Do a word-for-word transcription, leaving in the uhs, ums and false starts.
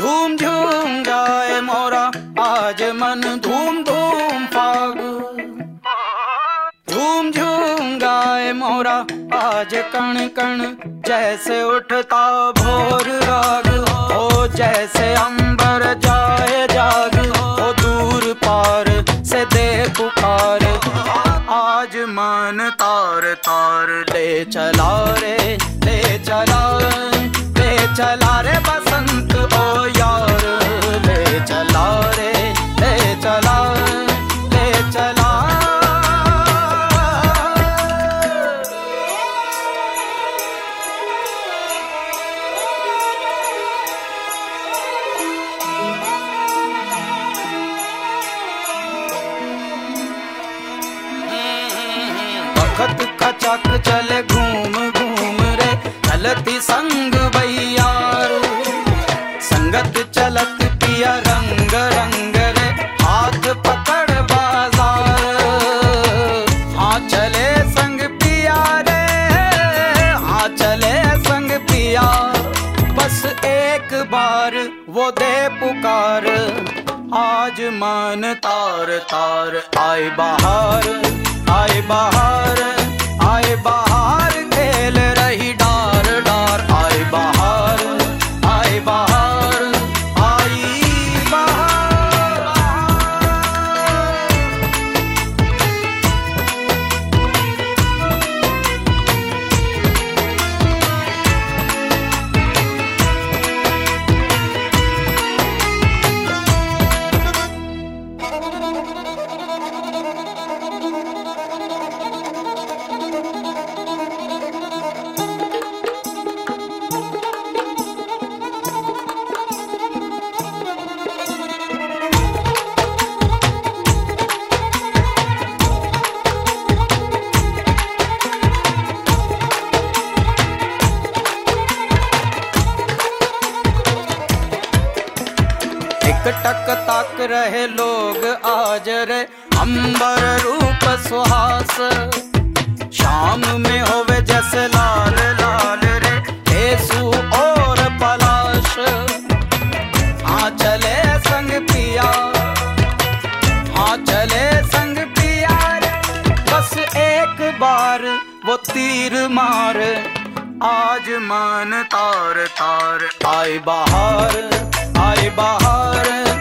झूम झूम गाए मोरा आज मन धूम धूम फाग। झूम झूम गाए मोरा आज कण कण जैसे उठता भोर राग। ओ जैसे अंबर जाए जाग, ओ दूर पार से दे पुकार। आज मन तार तार ले चला रे, ले चला ले चला रे बसंत ओ यार। ले चला रे, ले चला ले चला। वक्त का चक चले घूम घूम रे, चलती संग भैयार। संगत चलत पिया रंग रंग रे, हाथ पकड़ बाजार। हाँ चले संग पिया रे, हाँ चले संग पिया। बस एक बार वो दे पुकार। आज मन तार तार आए बाहर, आए बाहर, आए बाहर खेल रही डार डार। आए बाहर, आए बाहर, आई बाहर। टक ताक रहे लोग आज रे, अंबर रूप सुहास। शाम में होवे जैसे लाल लाल रे, केसू और पलाश। हाँ चले संग पिया, हाँ चले संग पिया रे। बस एक बार वो तीर मार। आज मन तार तार आए बाहर, आए बाहर।